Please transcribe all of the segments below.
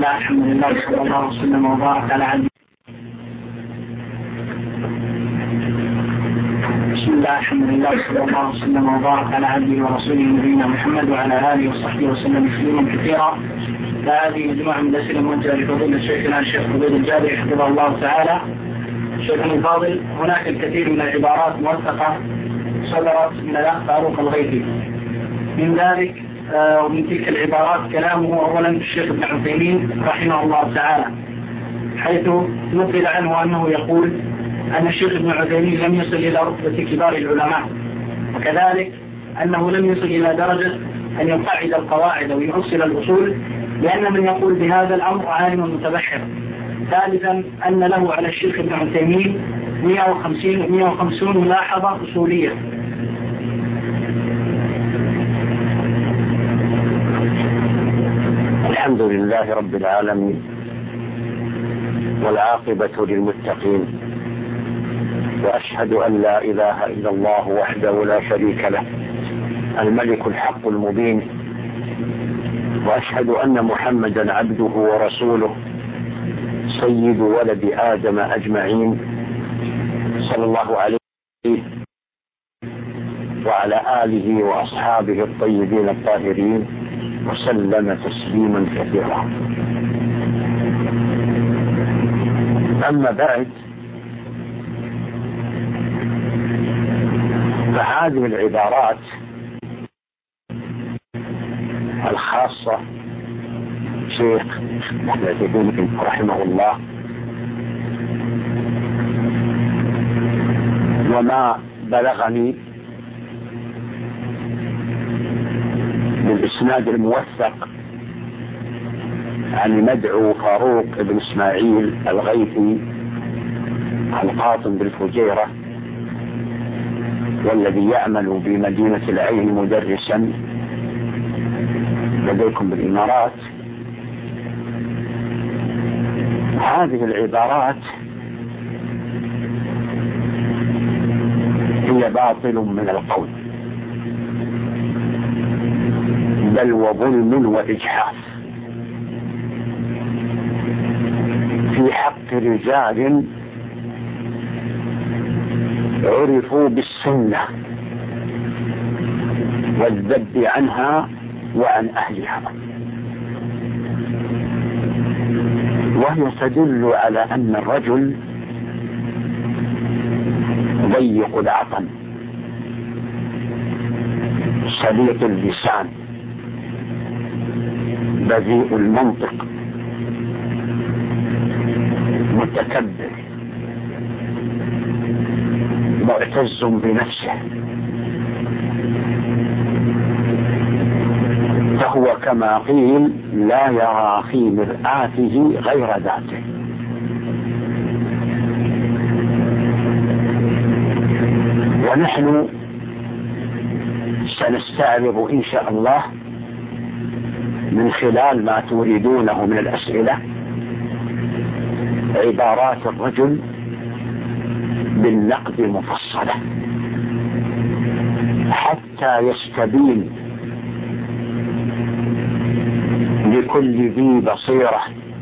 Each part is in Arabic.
الله الحمد لله صلى الله وسلم وبارك على عبده. بسم الله الحمد لله صلى الله وسلم وبارك على عبده ورسوله نبينا محمد وعلى آله وصحبه وسلم تسليما كثيرا. هذه مجموعة من الأسئلة موجهة لفضيلة شيخنا الشيخ فضيل الجابري حفظه الله تعالى. شيخنا الفاضل، هناك الكثير من العبارات موثقة صدرت من الأخ فاروق الغيثي، من ذلك ومن تلك العبارات كلامه أولا الشيخ ابن عثيمين رحمه الله تعالى، حيث نقل عنه أنه يقول أن الشيخ ابن عثيمين لم يصل إلى رتبة كبار العلماء، وكذلك أنه لم يصل إلى درجة أن يقعد القواعد ويؤصل الأصول، لأن من يقول بهذا الأمر عالم متبحر. ثالثا أن له على الشيخ ابن عثيمين 150 ملاحظة أصولية. الحمد لله رب العالمين، والعاقبة للمتقين، وأشهد أن لا إله إلا الله وحده لا شريك له الملك الحق المبين، وأشهد أن محمدا عبده ورسوله سيد ولد آدم أجمعين، صلى الله عليه وعلى آله وأصحابه الطيبين الطاهرين وسلم تسليما كثيرا. أما بعد، فهذه العبارات الخاصة شيخ محمد رحمه الله وما بلغني بالإسناد الموثق عن مدعو فاروق بن إسماعيل الغيثي القاطن بالفجيرة، والذي يعمل بمدينة العين مدرسا لديكم بالإمارات. هذه العبارات هي باطل من القول، بل وظلم وإجحاف في حق رجال عرفوا بالسنة والذب عنها وعن أهلها، وهي تدل على أن الرجل ضيق العقل سليط اللسان بذيء المنطق متكبر معتز بنفسه، فهو كما قيل لا يرى في مرآته غير ذاته. ونحن سنستعرض إن شاء الله من خلال ما تريدونه من الأسئلة عبارات الرجل بالنقد مفصلة، حتى يستبين لكل ذي بصيرة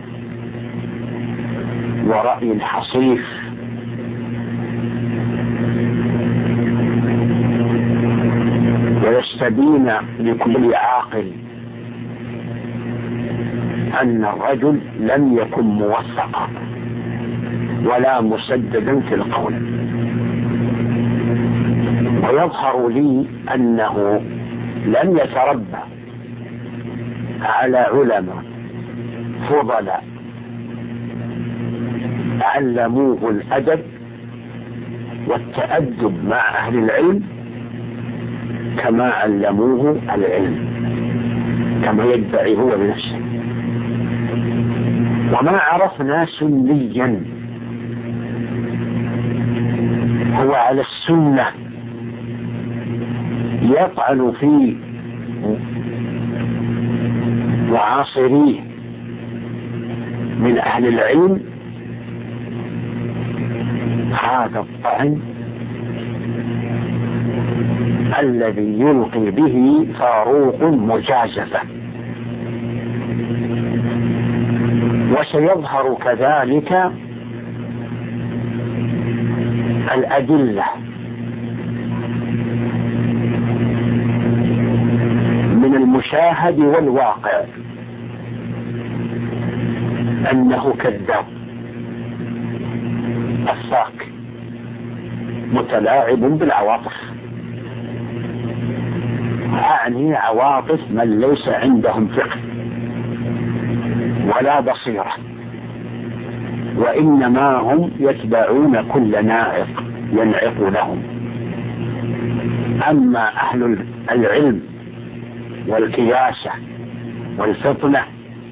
ورأي حصيف ويستبين لكل عاقل أن الرجل لم يكن موثقا ولا مسددا في القول. ويظهر لي أنه لم يتربى على علماء فضلاء علموه الأدب والتأدب مع أهل العلم كما علموه العلم، كما يدعي هو بنفسه. وما عرفنا سنيا هو على السنة يطعن في معاصريه من أهل العلم، هذا الطعن الذي يلقي به فاروق مجازفة، وسيظهر كذلك الأدلة من المشاهد والواقع أنه كذاب أفاك متلاعب بالعواطف، أعني عواطف من ليس عندهم فقه ولا بصيرة، وإنما هم يتبعون كل نائق ينعق لهم. أما أهل العلم والكياسة والفطنة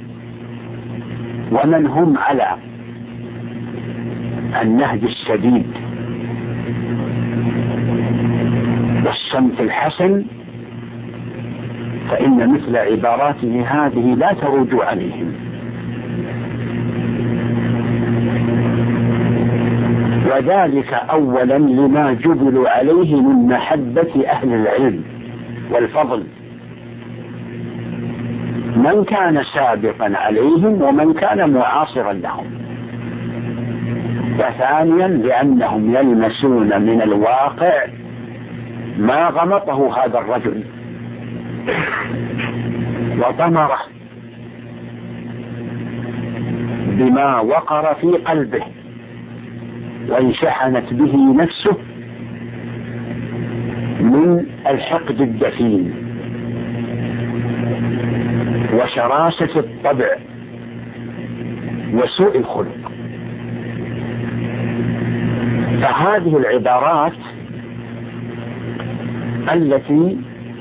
ومن هم على النهج السديد والصمت الحسن، فإن مثل عباراته هذه لا تروج عليهم. وذلك أولا لما جبلوا عليه من محبة أهل العلم والفضل، من كان سابقا عليهم ومن كان معاصرا لهم. وثانيا لأنهم يلمسون من الواقع ما غمطه هذا الرجل وطمره بما وقر في قلبه وانشحنت به نفسه من الحقد الدفين وشراسة الطبع وسوء الخلق. فهذه العبارات التي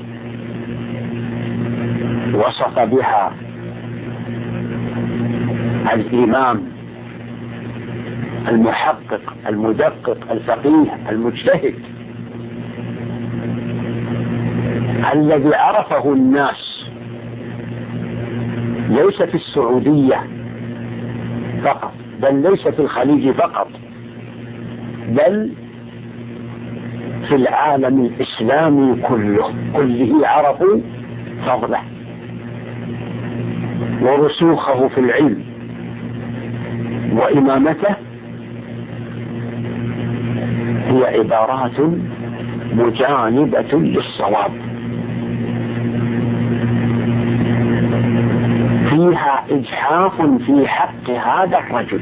وصف بها الإمام المحقق المدقق الفقيه المجتهد الذي عرفه الناس ليس في السعودية فقط، بل ليس في الخليج فقط، بل في العالم الإسلامي كله عرفوا فضله ورسوخه في العلم وإمامته. هي عبارات مجانبة للصواب، فيها إجحاف في حق هذا الرجل،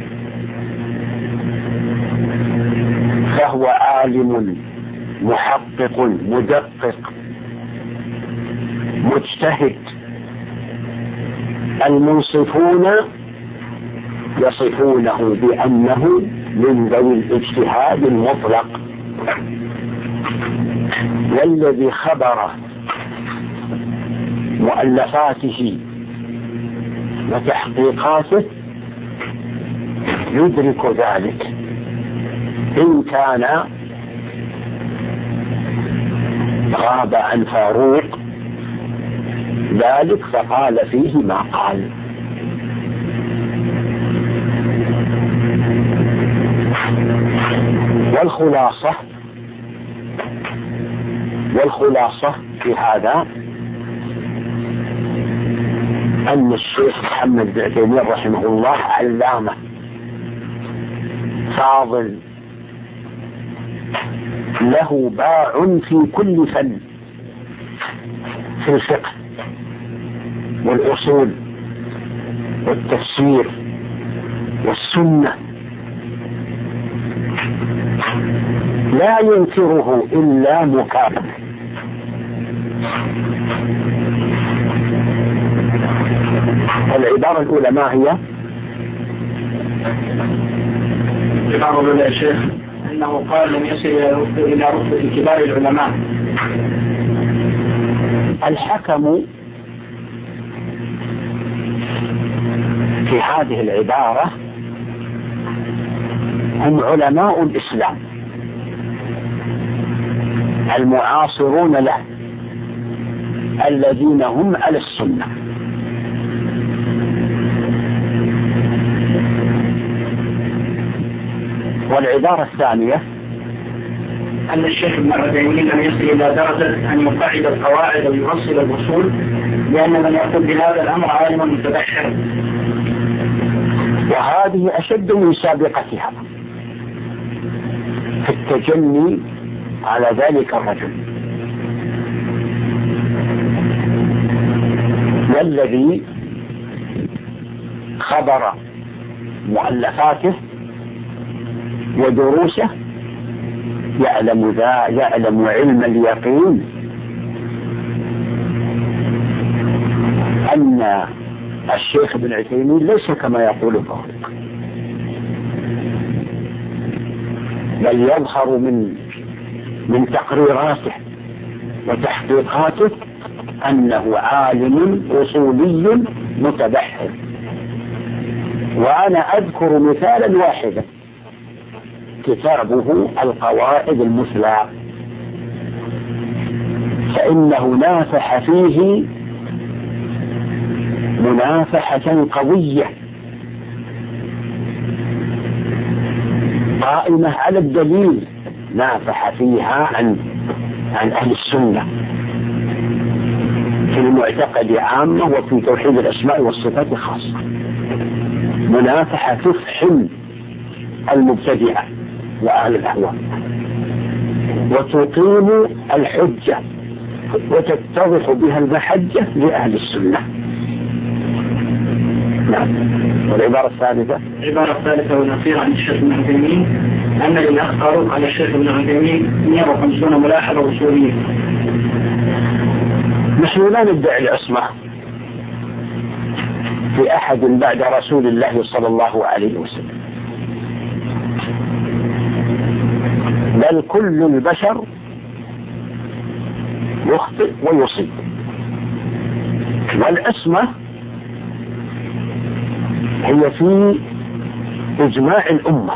فهو عالم محقق مدقق مجتهد. المنصفون يصفونه بأنه من ذوي الاجتهاد المطلق، والذي خبر مؤلفاته وتحقيقاته يدرك ذلك، إن كان غاب عن فاروق ذلك فقال فيه ما قال. والخلاصة في هذا أن الشيخ محمد بن تيمية رحمه الله علامة فاضل له باع في كل فن، في الفقه والأصول والتفسير والسنة، لا ينكره إلا مكابر. العبارة الأولى ما هي؟ العبارة الأولى يا شيخ أنه قال لم يصل إلى رتبة كبار العلماء. الحكم في هذه العبارة هم علماء الإسلام المعاصرون له الذين هم على السنة. والعبارة الثانية أن الشيخ ابن عثيمين لم يصل إلى درجة أن يقعد القواعد ويفصل الأصول، لأن من يقول بهذا الأمر عالم متبحر. هذه أشد من سابقتها في التجني على ذلك الرجل. والذي خبر مؤلفاته ودروسه يعلم علم اليقين أن الشيخ ابن عثيمين ليس كما يقول الظاهر، بل يظهر من تقريراته وتحقيقاته أنه عالم أصولي متبحر. وأنا أذكر مثالا واحدا، كتابه القواعد المثلى، فإنه نافح فيه منافحة قوية قائمة على الدليل، نافح فيها عن أهل السنة في المعتقد عامة وفي توحيد الأسماء والصفات خاصة، منافحة تفحم المبتدعة وأهل الأهواء وتقيم الحجة وتتضح بها المحجة لأهل السنة. نعم. والعبارة الثالثة، العبارة الثالثة والأخيرة عن الشيخ ابن عثيمين أن الذي أخبروا على الشيخ ابن عثيمين 150 ملاحظة أصولية. نحن لا ندعي العصمة في أحد بعد رسول الله صلى الله عليه وسلم، بل كل البشر يخطئ ويصيب، والعصمة هي في إجماع الأمة،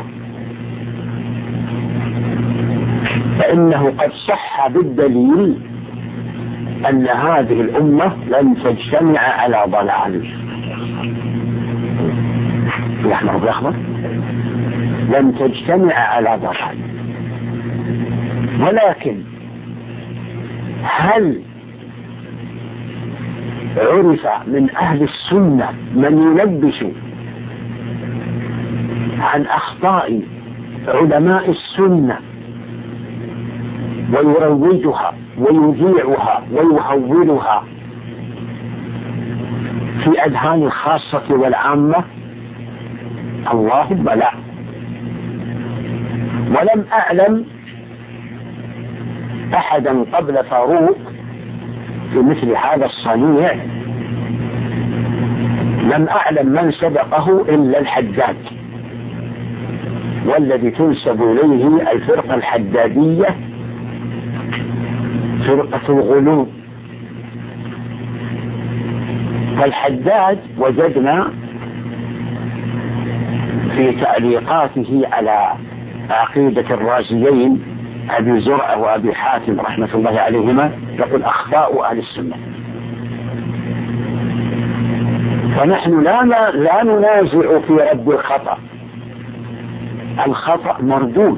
فإنه قد صح بالدليل أن هذه الأمة لن تجتمع على ضلال. يحمر بالأخضر، لن تجتمع على ضلال. ولكن هل عرف من أهل السنة من يلبس عن أخطاء علماء السنة ويروجها ويذيعها ويهولها في أذهان الخاصة والعامة؟ اللهم لا. ولم أعلم أحدا قبل فاروق في مثل هذا الصنيع، لم أعلم من سبقه إلا الحداد، والذي تنسب إليه الفرقة الحدادية فرقة الغلو. فالحداد وجدنا في تعليقاته على عقيدة الرازيين أبي زرعة وأبي حاتم رحمة الله عليهما يقول أخطاء أهل السنة. فنحن لا ننازع في رد الخطأ، الخطأ مردود،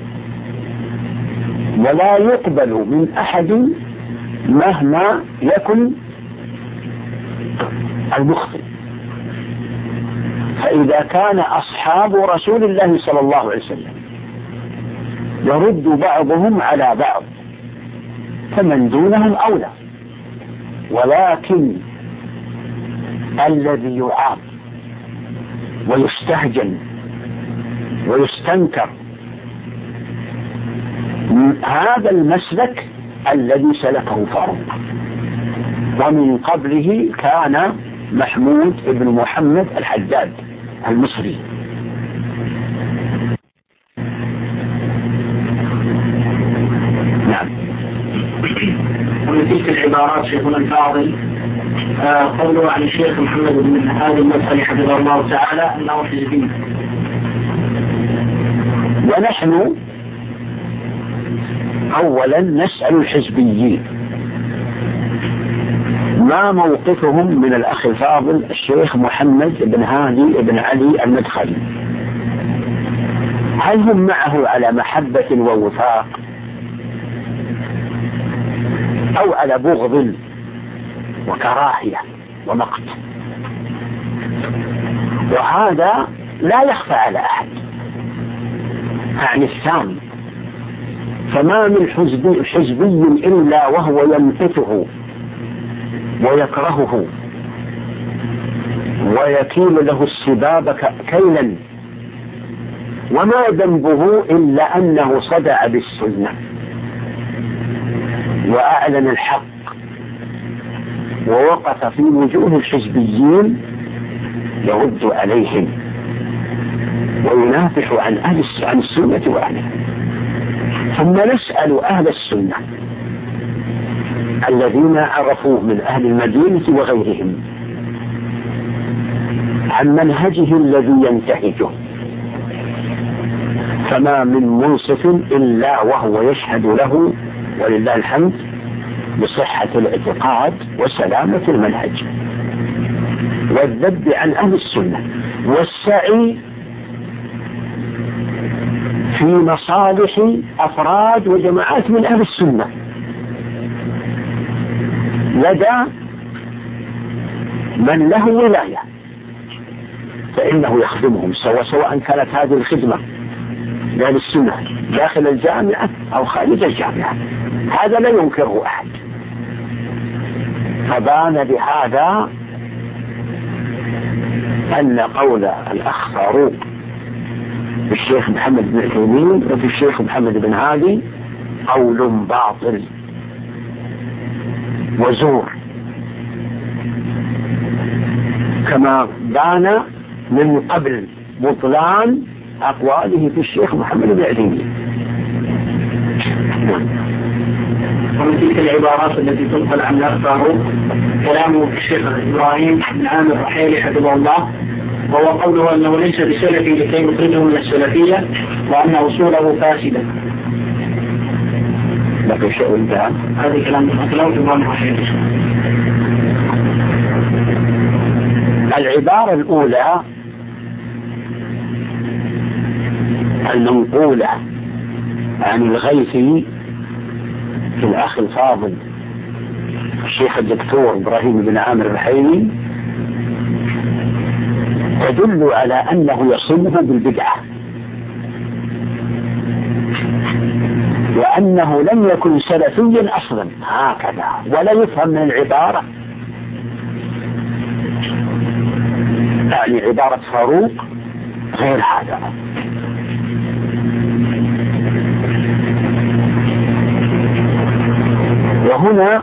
ولا يقبل من أحد مهما يكن المخطئ. فإذا كان أصحاب رسول الله صلى الله عليه وسلم يرد بعضهم على بعض فمن دونهم أولى، ولكن الذي يعاب ويستهجن ويستنكر هذا المسلك الذي سلكه فاروق، ومن قبله كان محمود بن محمد الحداد المصري. نعم. ومن تلك العبارات شيخنا الفاضل قوله عن الشيخ محمد بن هادي المدخلي حفظه الله تعالى أنه حزبي. ونحن أولا نسأل الحزبيين ما موقفهم من الأخ الفاضل الشيخ محمد بن هادي بن علي المدخلي؟ هل هم معه على محبة ووفاق أو على بغض وكراهية ومقت؟ وهذا لا يخفى على أحد عن الثاني. فما من حزبي إلا وهو يمقته ويكرهه ويكيل له السباب كيلا، وما ذنبه إلا أنه صدع بالسنة وأعلن الحق ووقف في وجوه الحزبيين يرد عليهم وينافح عن السنة وأهلها. ثم نسأل أهل السنة الذين عرفوه من أهل المدينة وغيرهم عن منهجه الذي ينتهجه، فما من منصف إلا وهو يشهد له ولله الحمد بصحة الاعتقاد وسلامة المنهج والذب عن أهل السنة والسعي في مصالح أفراد وجماعات من أهل السنة لدى من له ولاية، فإنه يخدمهم سواء كانت هذه الخدمة لأهل السنة داخل الجامعة أو خارج الجامعة، هذا لا ينكره أحد. فبان بهذا أن قول الأخ فاروق في الشيخ محمد بن عثيمين وفي الشيخ محمد بن هادي قول باطل وزور، كما بان من قبل بطلان أقواله في الشيخ محمد بن عثيمين. ومن تلك العبارات التي تنقل عن الأخ فاروق كلامه في الشيخ إبراهيم بن عامر الرحيلي حفظه الله، وهو قوله أنه ليس بسلفي لكي يخرجه من السلفية وأن أصوله فاسدة. لكن شيء انتهى هذا كلام إبراهيم الرحيلي. العبارة الأولى المنقولة عن الغيثي في الأخ الفاضل الشيخ الدكتور إبراهيم بن عامر الرحيلي تدل على أنه يصمه بالبدعة، وأنه لم يكن سلفيا أصلا هكذا، ولا يفهم من العبارة يعني عبارة فاروق غير هذا. وهنا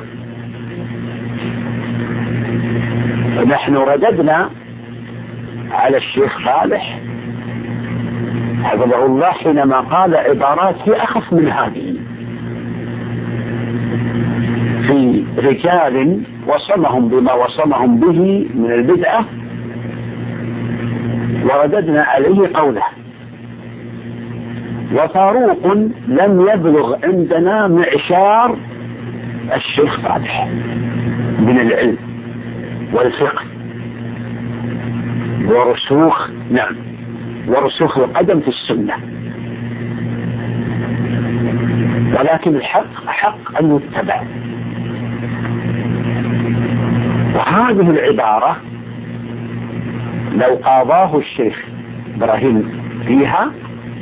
نحن رددنا على الشيخ صالح حفظه الله حينما قال عبارات هي أخف من هذه في رجال وصمهم بما وصمهم به من البدعة، ورددنا عليه قوله. وفاروق لم يبلغ عندنا معشار الشيخ صالح من العلم والفقه ورسوخ القدم في السنة، ولكن الحق أحق أن يتبع. وهذه العبارة لو قاضاه الشيخ إبراهيم فيها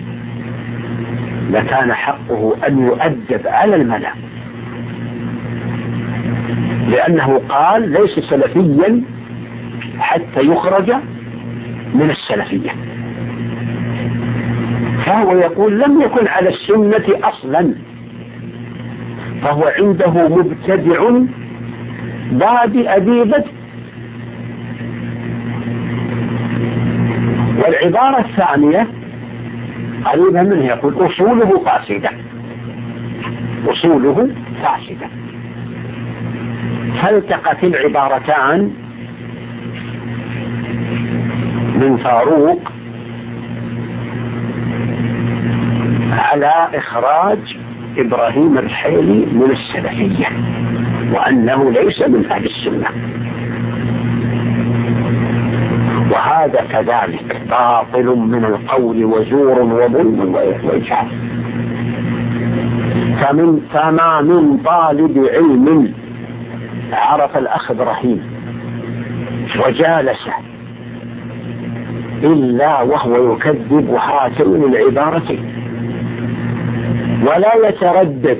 لكان حقه أن يؤدب على الملأ، لأنه قال ليس سلفيا حتى يخرج من السلفية، فهو يقول لم يكن على السنة أصلا، فهو عنده مبتدع بادئ ذي بدء. والعبارة الثانية قريبا منه يقول أصوله فاسدة، أصوله فاسدة. فالتقت العبارتان من فاروق على إخراج إبراهيم الرحيلي من السلفية وأنه ليس من أهل السنة، وهذا كذلك باطل من القول وزور وظلم وإجحاف. فما من طالب علم عرف الأخ إبراهيم وجالسه إلا وهو يكذب هاتين العبارتين ولا يتردد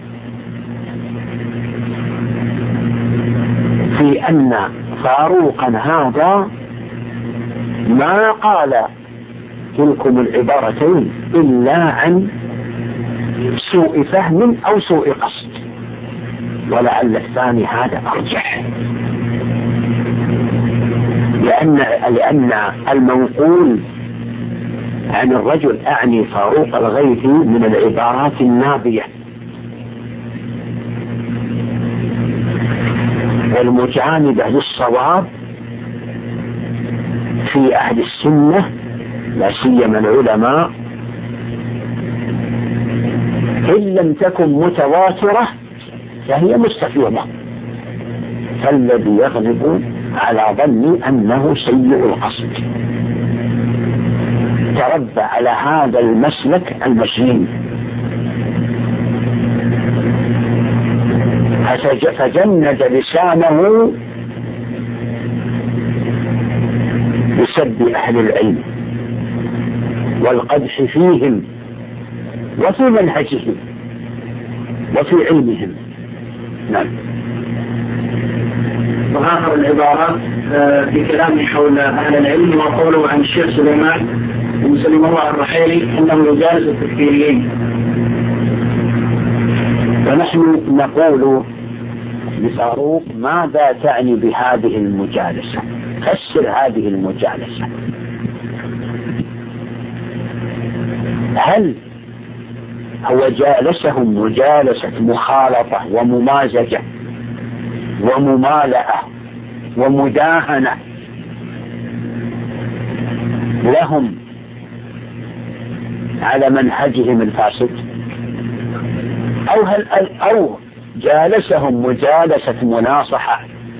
في أن فاروقا هذا ما قال تلكم العبارتين إلا عن سوء فهم أو سوء قصد، ولعل الثاني هذا أرجح، لأن المنقول عن الرجل أعني فاروق الغيثي من العبارات النابية، والمجانبة للصواب في أهل السنة لا سيما العلماء إن لم تكن متواترة فهي مستفيضة، فالذي يغلب على ظني أنه سيء القصد تربى على هذا المسلك المشين، فجند لسانه بسب أهل العلم والقدح فيهم وفي منهجهم وفي علمهم. نعم. وآخر العبارات في كلامه حول أهل العلم وقوله عن الشيخ سليمان بن سليم الله الرحيلي أنه يجالس التكفيريين. ونحن نقول لفاروق ماذا تعني بهذه المجالسة؟ فسر هذه المجالسة. هل هو جالسهم مجالسة مخالطة وممازجة وممالأة ومداهنة لهم على منهجهم الفاسد، أو جالسهم مجالسة مناصحة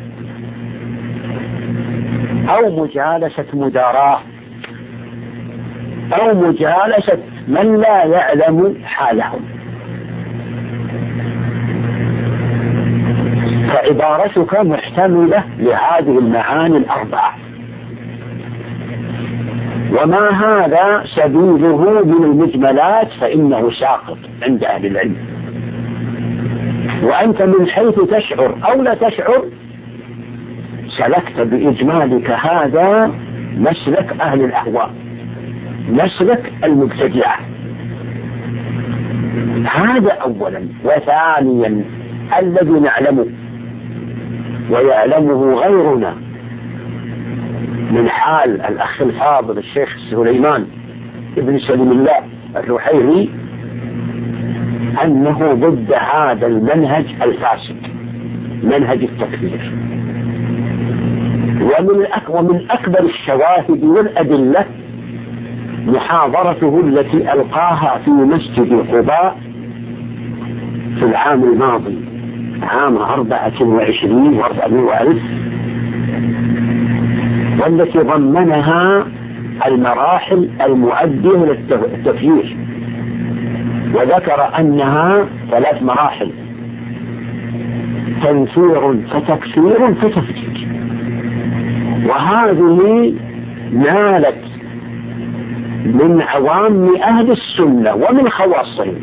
أو مجالسة مداراة أو مجالسة من لا يعلم حالهم؟ فعبارتك محتملة لهذه المعاني الأربعة، وما هذا سبيله من المجملات فإنه ساقط عند أهل العلم، وأنت من حيث تشعر أو لا تشعر سلكت بإجمالك هذا مسلك أهل الأهواء، مسلك المبتدعة. هذا أولا. وثانيا الذي نعلمه ويعلمه غيرنا من حال الأخ الفاضل الشيخ سليمان ابن سليم الله الرحيلي أنه ضد هذا المنهج الفاسد، منهج التكفير. ومن أكبر الشواهد والأدلة محاضرته التي ألقاها في مسجد قباء في العام الماضي عام 24 و400، والتي ضمنها المراحل المؤدية للتكفير، وذكر أنها 3 مراحل: تنفير فتكفير فتفكير. وهذه نالت من عوام أهل السنة ومن خواصهم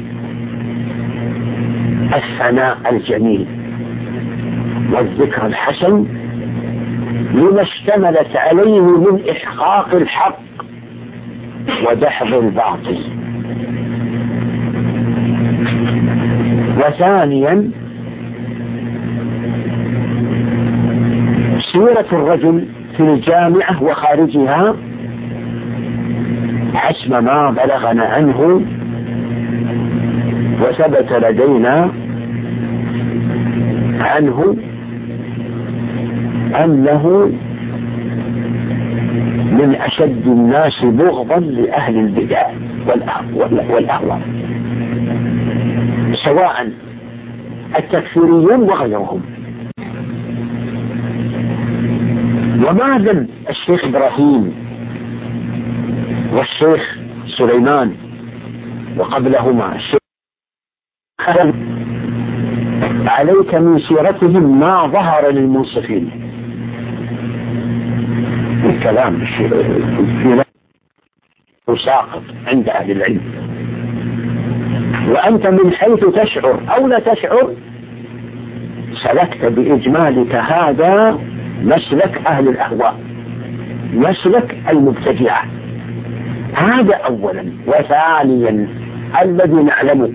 الثناء الجميل والذكر الحسن لما اشتملت عليه من إحقاق الحق ودحض الباطل. وثانيا سيرة الرجل في الجامعة وخارجها حسب ما بلغنا عنه وثبت لدينا عنه أنه من أشد الناس بغضا لأهل البدع والأهواء، سواء التكفيريون وغيرهم. وما ذنب الشيخ إبراهيم والشيخ سليمان وقبلهما الشيخ عليك من سيرتهم ما ظهر للمنصفين، كلام ساقط عند أهل العلم، وأنت من حيث تشعر أو لا تشعر سلكت بإجمالك هذا مسلك أهل الأهواء، مسلك المبتدعة. هذا أولا. وثانيا الذي نعلمه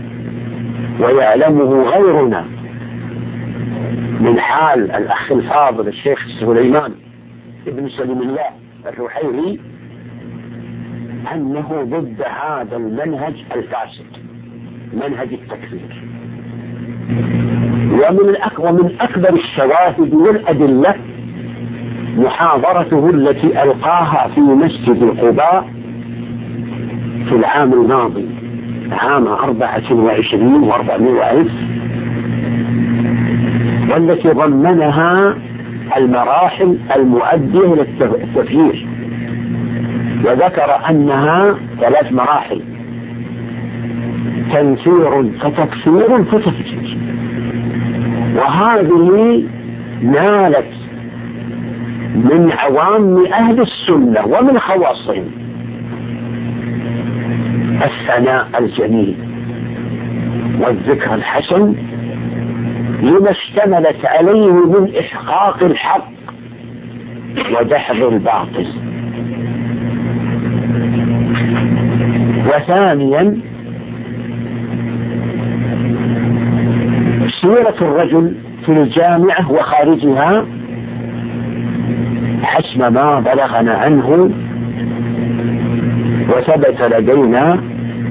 ويعلمه غيرنا من حال الأخ الفاضل الشيخ سليمان ابن سليم الله الرحيلي أنه ضد هذا المنهج الفاسد، منهج التكفير. ومن أكبر الشواهد والأدلة محاضرته التي ألقاها في مسجد قباء في العام الماضي، عام 24 و400 والتي ضمنها المراحل المؤدية للتكفير، وذكر أنها 3 مراحل: تنفير فتكفير فتفجير. وهذه نالت من عوام أهل السنة ومن خواصهم الثناء الجميل والذكر الحسن لما اشتملت عليه من إحقاق الحق ودحض الباطل. وثانيا سيرة الرجل في الجامعة وخارجها حسب ما بلغنا عنه وثبت لدينا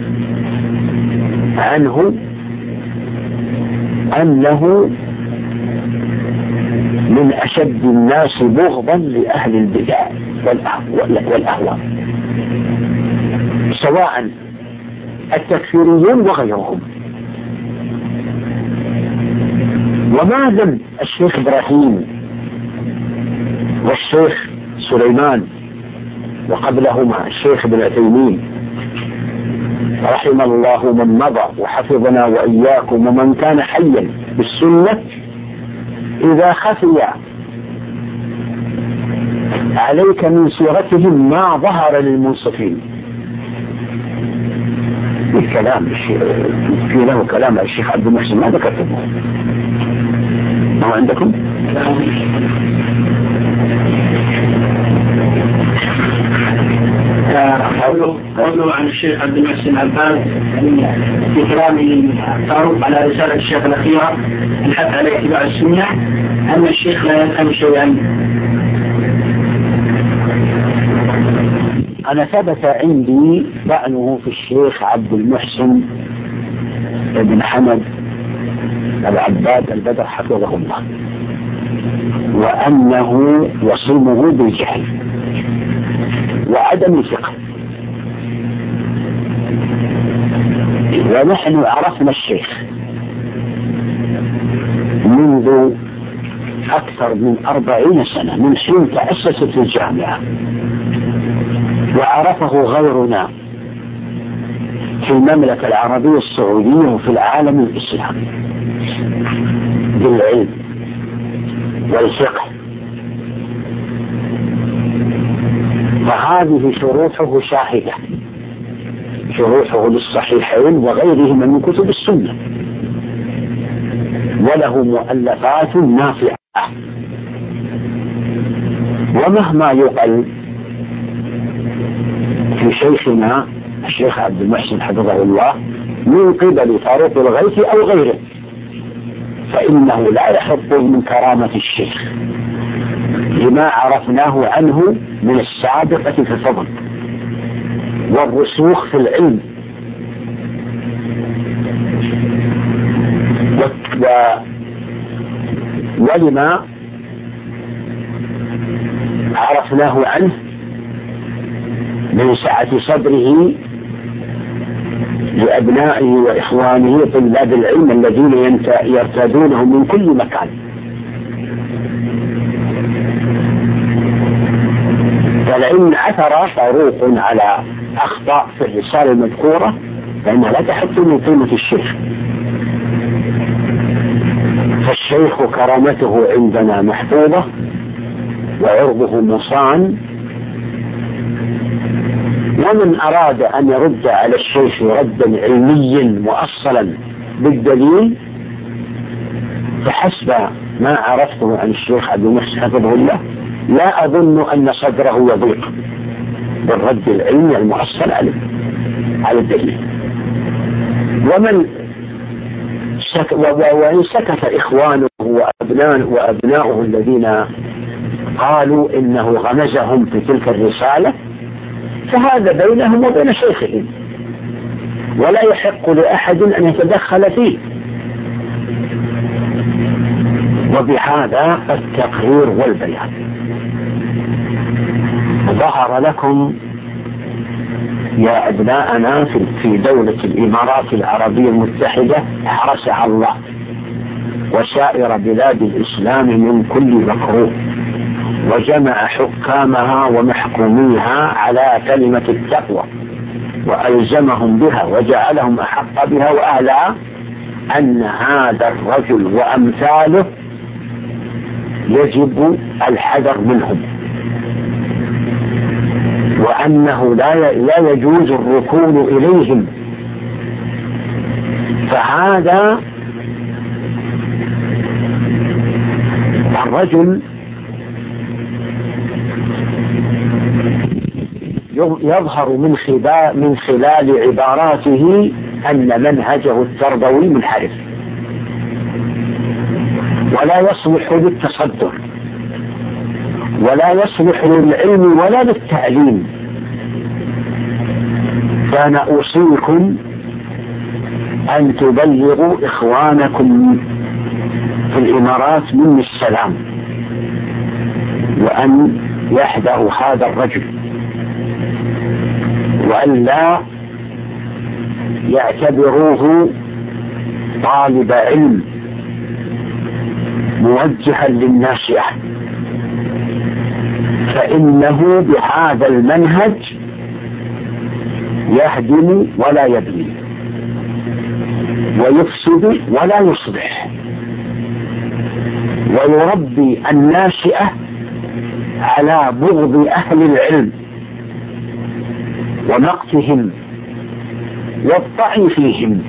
عنه أنه من أشد الناس بغضا لأهل البدع والأهواء، سواء التكفيريين وغيرهم. وما ذم الشيخ إبراهيم والشيخ سليمان وقبلهما الشيخ ابن عثيمين رحم الله من مضى وحفظنا وإياكم ومن كان حيا بالسنة، إذا خفي عليك من سيرتهم ما ظهر للمنصفين. الكلام في له كلام الشيخ عبد المحسن ماذا كتبه؟ ما عندكم؟ قوله عن الشيخ عبد المحسن عباس في كلامه التعرف على رسالة الشيخ الأخيرة الحث على اتباع السنة أن الشيخ لا يفهم شيئا. أنا ثبت عندي طعنه في الشيخ عبد المحسن بن حمد العباد البدر حفظه الله، وأنه يصمه بالجهل وعدم الفقه. ونحن عرفنا الشيخ منذ أكثر من 40 سنة من حين تأسست الجامعة، وعرفه غيرنا في المملكة العربية السعودية وفي العالم الإسلامي بالعلم والفقه. فهذه شروحه شاهدة، شروحه للصحيحين وغيرهما من كتب السنة، وله مؤلفات نافعة. ومهما يقل في شيخنا الشيخ عبد المحسن حفظه الله من قبل فاروق الغيث أو غيره، فإنه لا يحط من كرامة الشيخ لما عرفناه عنه من السابقة في الفضل والرسوخ في العلم ولما عرفناه عنه من سعة صدره لأبنائه وإخوانه طلاب العلم الذين يرتادونه من كل مكان. فلئن عثر فاروق على أخطاء في الرسالة المذكورة فإنها لا تحط من قيمة الشيخ. فالشيخ كرامته عندنا محفوظة وعرضه مصان ومن أراد أن يرد على الشيخ ردا علميا مؤصلا بالدليل فحسب ما عرفته عن الشيخ عبد المحسن حفظه الله لا أظن أن صدره يضيق بالرد العلمي المؤصل على الدليل. وإن سكت إخوانه وأبناؤه الذين قالوا إنه غمزهم في تلك الرسالة فهذا بينهم وبين شيخهم ولا يحق لأحد أن يتدخل فيه. وبهذا التقرير والبيان ظهر لكم يا أبناءنا في دولة الإمارات العربية المتحدة حرسها الله وسائر بلاد الإسلام من كل مكروه، وجمع حكامها ومحكوميها على كلمة التقوى وألزمهم بها وجعلهم أحق بها وأهلها، أن هذا الرجل وأمثاله يجب الحذر منهم، وأنه لا يجوز الركون إليهم. فهذا الرجل يظهر من خلال عباراته أن منهجه التربوي منحرف ولا يصلح للتصدر ولا يصلح للعلم ولا للتعليم. فأنا أوصيكم أن تبلغوا إخوانكم في الإمارات مني السلام وأن يحذروا هذا الرجل وأن لا يعتبروه طالب علم موجها للناشئة، فإنه بهذا المنهج يهدم ولا يبني ويفسد ولا يصلح ويربي الناشئة على بغض أهل العلم ومقتهم والطعن فيهم.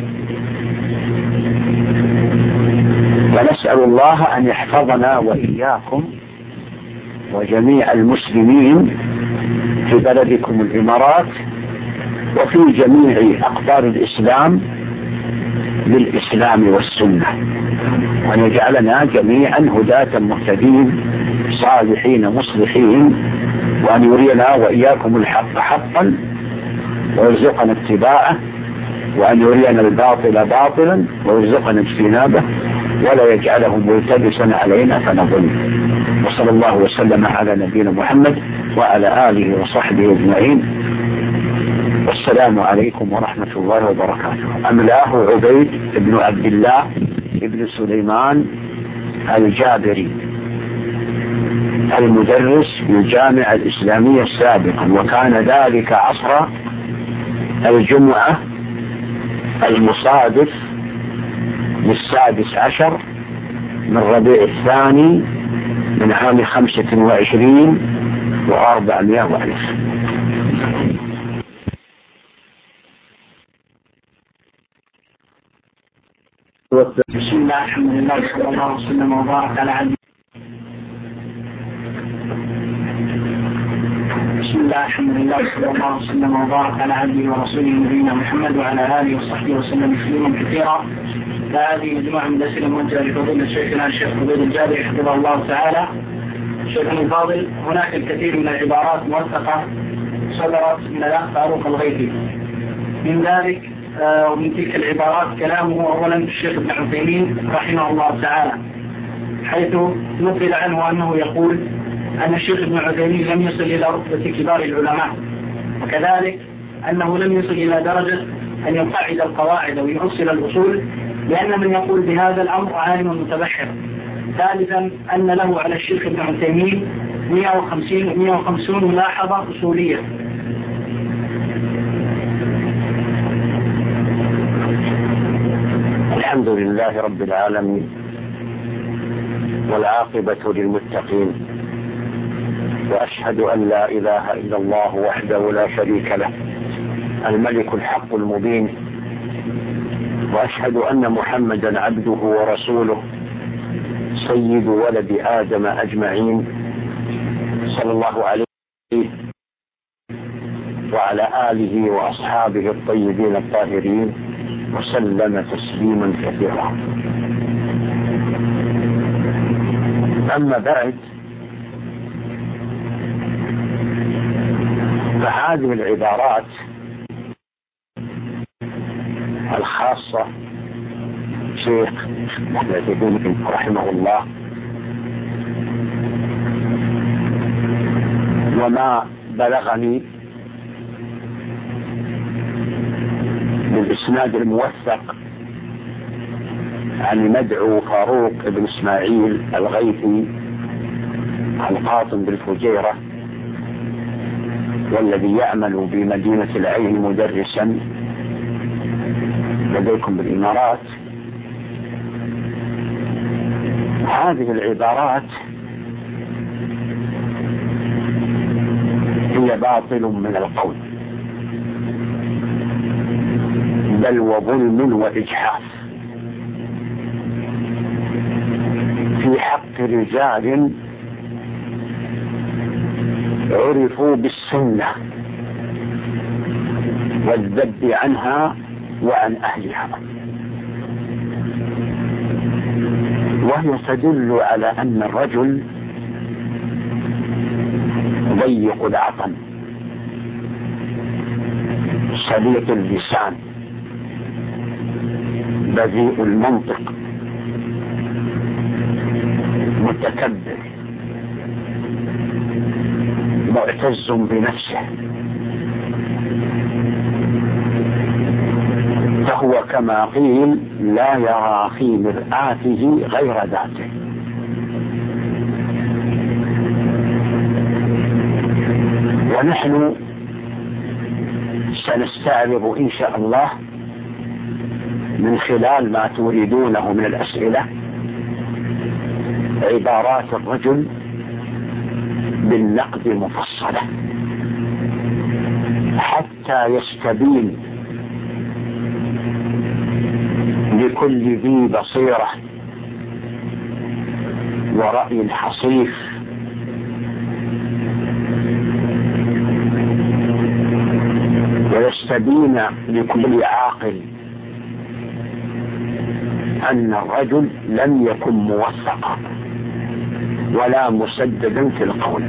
ونسأل الله أن يحفظنا وإياكم وجميع المسلمين في بلدكم الإمارات وفي جميع أقطار الإسلام للإسلام والسنة، وأن يجعلنا جميعا هداة مهتدين صالحين مصلحين، وأن يرينا وإياكم الحق حقا ويرزقنا اتباعه، وأن يرينا الباطل باطلا ويرزقنا اجتنابه ولا يجعله ملتبسا علينا فنضل. وصلى الله وسلم على نبينا محمد وعلى آله وصحبه أجمعين، والسلام عليكم ورحمة الله وبركاته. أملاه عبيد بن عبد الله بن سليمان الجابري المدرس بالجامعة الإسلامية سابقا، وكان ذلك عصر الجمعة المصادف لل16 من ربيع الثاني من عام 25 و400 وألف. بسم الله الحمد لله صلى الله وسلم وبارك على عبده. بسم الله الحمد لله صلى الله وسلم وبارك على عبده ورسوله نبينا محمد وعلى آله وصحبه وسلم تسليما كثيرا. هذه مجموعة من الأسئلة الموجهة لفضيلة شيخنا الشيخ عبيد الجابري حفظه الله تعالى. شيخنا الفاضل، هناك الكثير من العبارات موثقة صدرت من الأخ فاروق الغيثي، من ذلك ومن تلك العبارات كلامه أولا الشيخ ابن عثيمين رحمه الله تعالى، حيث نقل عنه أنه يقول أن الشيخ ابن عثيمين لم يصل إلى رتبة كبار العلماء، وكذلك أنه لم يصل إلى درجة أن يقعد القواعد ويؤصل الأصول، لأن من يقول بهذا الأمر عالم متبحر. ثالثا أن له على الشيخ ابن عثيمين 150 ملاحظة أصولية. الحمد لله رب العالمين والعاقبة للمتقين، وأشهد أن لا إله إلا الله وحده لا شريك له الملك الحق المبين، وأشهد أن محمدا عبده ورسوله سيد ولد آدم أجمعين، صلى الله عليه وعلى آله وأصحابه الطيبين الطاهرين وسلم تسليما كثيرا. أما بعد، فهذه العبارات الخاصة شيخ محمد رحمه الله وما بلغني بالإسناد الموثق عن المدعو فاروق بن إسماعيل الغيثي القاطن بالفجيرة، والذي يعمل بمدينة العين مدرسا لديكم بالإمارات. هذه العبارات هي باطل من القول، بل وظلم وإجحاف في حق رجال عرفوا بالسنة والذب عنها وعن أهلها، وهي تدل على أن الرجل ضيق العقل سليط اللسان بذيء المنطق متكبر معتز بنفسه، فهو كما قيل لا يرى في مرآته غير ذاته. ونحن سنستعرض إن شاء الله من خلال ما تريدونه من الأسئلة عبارات الرجل بالنقد مفصلة حتى يستبين لكل ذي بصيرة ورأي حصيف ويستبين لكل عاقل أن الرجل لم يكن موثقا ولا مسددا في القول.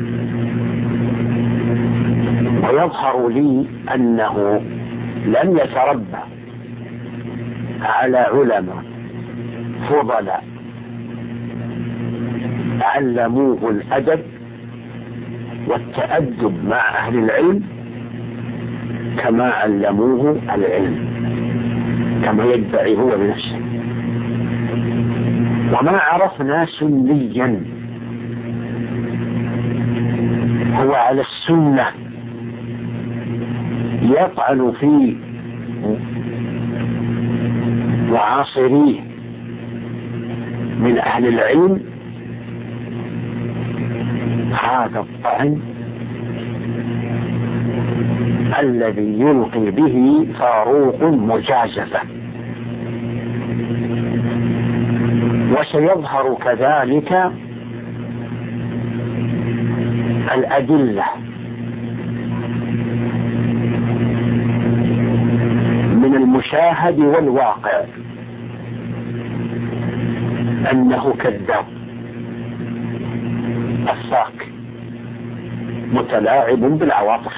ويظهر لي أنه لم يتربى على علماء فضلاء علموه الأدب والتأدب مع أهل العلم كما علموه العلم، كما يدعي هو بنفسه. وما عرفنا سنيا هو على السنة يطعن في معاصريه من أهل العلم، هذا الطعن الذي يلقي به فاروق مجازفة. وسيظهر كذلك الأدلة من المشاهد والواقع أنه كذاب أفاك متلاعب بالعواطف،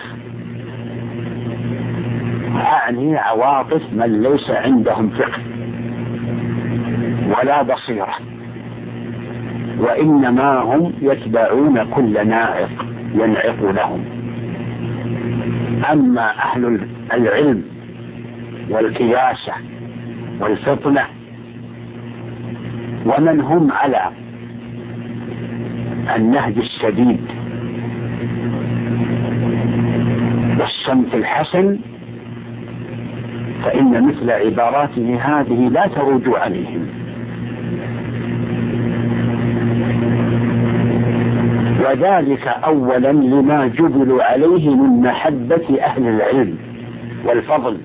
أعني عواطف من ليس عندهم فقه ولا بصيرة، وإنما هم يتبعون كل ناعق ينعق لهم. أما أهل العلم والكياسة والفطنة ومن هم على النهج السديد والصمت الحسن، فإن مثل عباراته هذه لا ترد عليهم. وذلك أولا لما جبلوا عليه من محبة أهل العلم والفضل،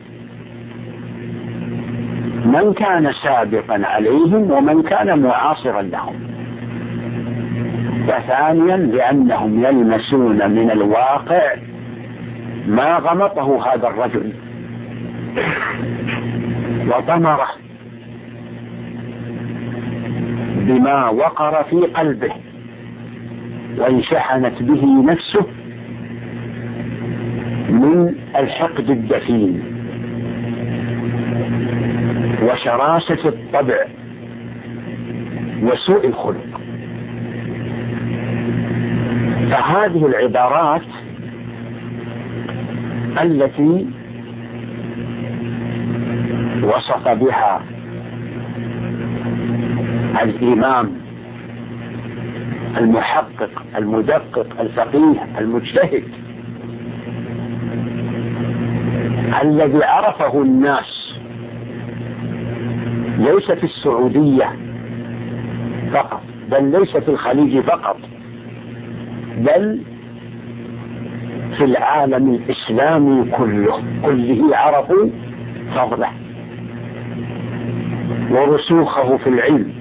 من كان سابقا عليهم ومن كان معاصرا لهم. وثانيا لأنهم يلمسون من الواقع ما غمطه هذا الرجل وطمره بما وقر في قلبه وانشحنت به نفسه من الحقد الدفين وشراسة الطبع وسوء الخلق. فهذه العبارات التي وصف بها الإمام المحقق المدقق الفقيه المجتهد الذي عرفه الناس ليس في السعودية فقط، بل ليس في الخليج فقط، بل في العالم الإسلامي كله عرفوا فضله ورسوخه في العلم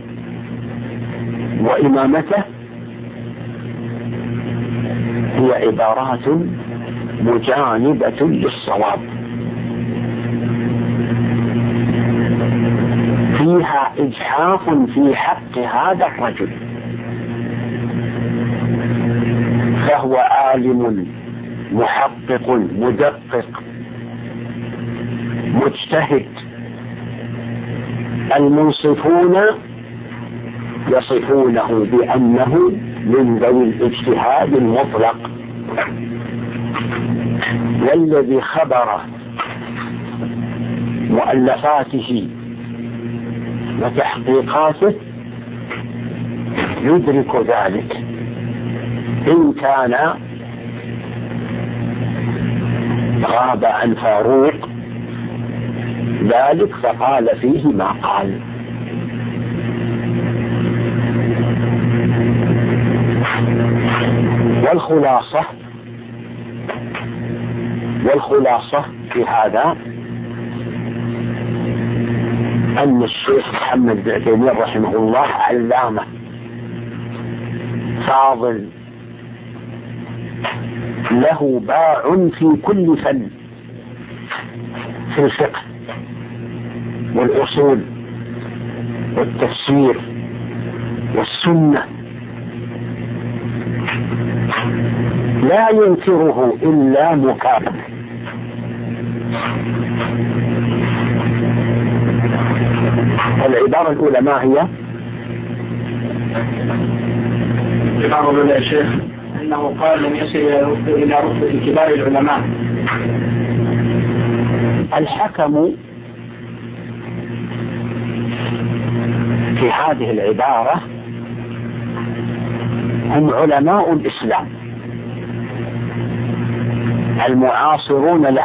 وإمامته. هي عبارات مجانبة للصواب، فيها إجحاف في حق هذا الرجل، فهو عالم محقق مدقق مجتهد، المنصفون يصفونه بأنه من ذوي الاجتهاد المطلق، والذي خبر مؤلفاته وتحقيقاته يدرك ذلك، إن كان غاب عن فاروق ذلك فقال فيه ما قال. والخلاصة في هذا أن الشيخ محمد بن عثيمين رحمه الله علامة فاضل له باع في كل فن، في الفقه والأصول والتفسير والسنة، لا ينكره إلا مكابر. العبارة الأولى ما هي؟ العبارة الأولى يا شيخ أنه قال لم يصل إلى رتبة كبار العلماء. الحكم في هذه العبارة هم علماء الإسلام المعاصرون له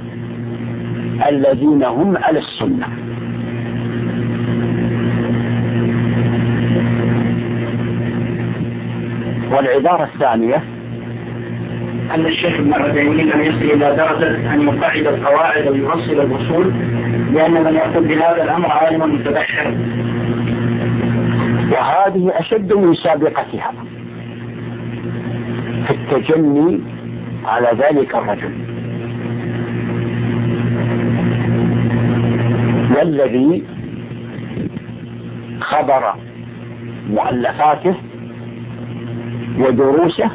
الذين هم على السنة. والعبارة الثانية أن الشيخ ابن عثيمين لم يصل إلى درجة أن يقعد القواعد ويفصل الأصول، لأن من يأخذ بهذا الأمر عالم متبحر، وهذه أشد من سابقتها في التجني على ذلك الرجل. والذي خبر مؤلفاته ودروسه